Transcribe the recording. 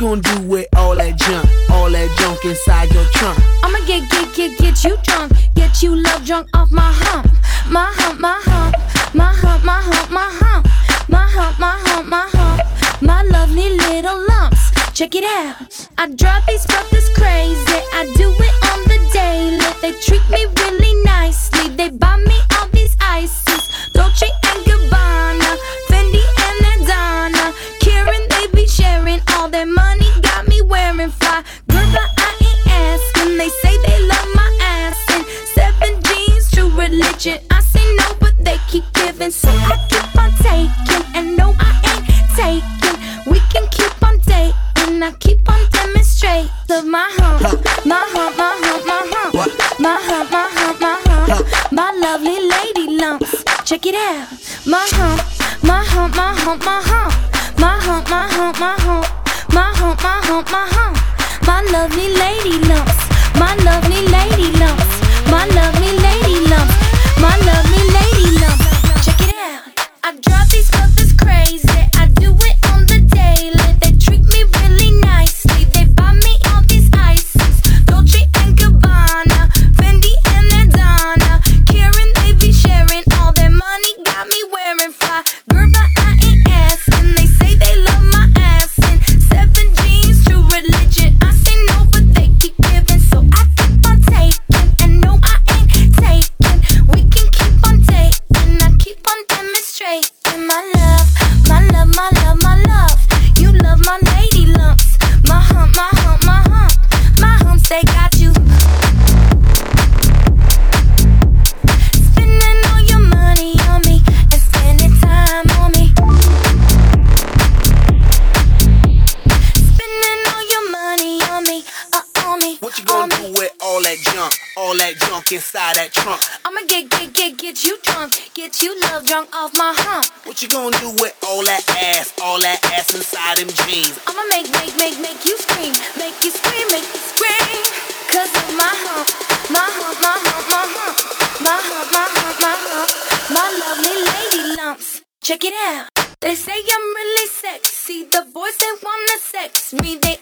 gonna do with all that junk inside your trunk? I'ma get you drunk, get you love drunk off my hump, my hump, my hump, my hump, my hump, my hump, my hump, my hump, my hump, my lovely little lumps. Check it out. I drive these brothers crazy. I do it on the daily. They treat me really nicely. They buy me all these ices, Dolce and Gabbana, Fendi and Adana, Karen. They be sharing all their money. Got me wearing fly. Girl, but I ain't asking. They say they love my ass and 7 jeans, true religion. I say no, but they keep giving, so I keep on taking. And no, I ain't taking. We can keep on dating. I keep on demonstrating my hump, my hump, my hump, my hump, my hump, my hump, my hump, my lovely lady lumps. Check it out. My hump, my hump, my hump, my hump, my hump, my hump, my hump, my hump, my hump, my hump, my lovely lady lumps, my lovely lady lumps, my lovely lady lumps, my lovely lady lumps. Check it out. I drive these brothers crazy. I do it on the daily. They treat me really nicely. They buy me all these ices, Dolce and Gabbana, Fendi and Adana, Karen. They be sharing all their money. Got me wearing fly. Girl, but I ain't asking. They say they love my ass and 7 jeans, true religion. I say no, but they keep giving, so I keep on taking. And no, I ain't taking. We can keep on dating. I keep on demonstrating my love, my love, my love, my love. You love my lady lumps, my hump, my hump, my hump, my humps. They got you spending all your money on me and spending time on me. Spending all your money on me, on me. What you gonna do with all that junk inside that trunk? I'ma get you drunk, get you love drunk off my hump. What you gonna do with all that ass inside them jeans? I'ma make you scream, make you scream, make you scream. Cause of my hump, my hump, my hump, my hump, my hump, my hump, my hump, my lovely lady lumps. Check it out. They say I'm really sexy. The boys they wanna sex me. They